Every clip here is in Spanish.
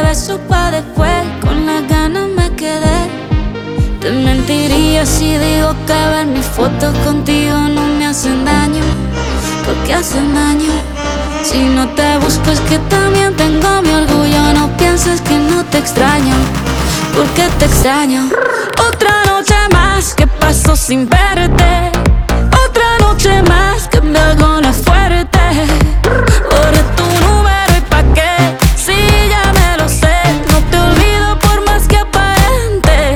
besos pa' después, con las ganas me quedé. Te mentiría si digo que ver mis fotos contigo no me hacen daño, porque hacen daño. Si no te busco es que también tengo mi orgullo. No pienses que no te extraño, porque te extraño. Otra noche más que paso sin verte, otra noche más que me hago la fuerte. Borré tu número y pa' qué, si ya me lo sé. No te olvido por más que aparente.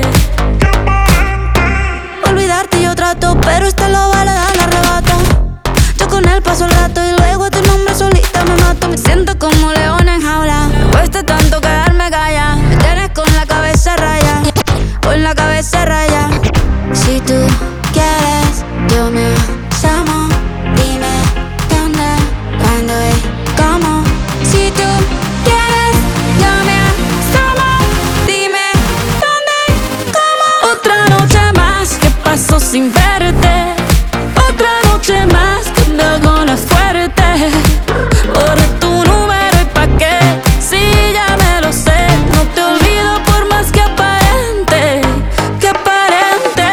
Olvidarte yo trato, pero esta lo vale, dar la arrebato. Yo con él paso el rato y luego tu nombre solita me mato. Me siento como león en jaula, me cuesta tanto quedarme callada. Me tienes con la cabeza raya, con la cabeza raya. Si tú quieres, yo me llamo. Dime dónde, cuándo y cómo. Si tú quieres, yo me llamo. Dime dónde y cómo. Otra noche más que paso sin verte, otra noche más que me hago la fuerte. Borré tu número y pa' qué, si ya me lo sé. No te olvido por más que aparente, que aparente.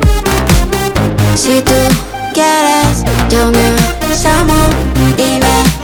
Si tú quieres, yo me llamo. Dime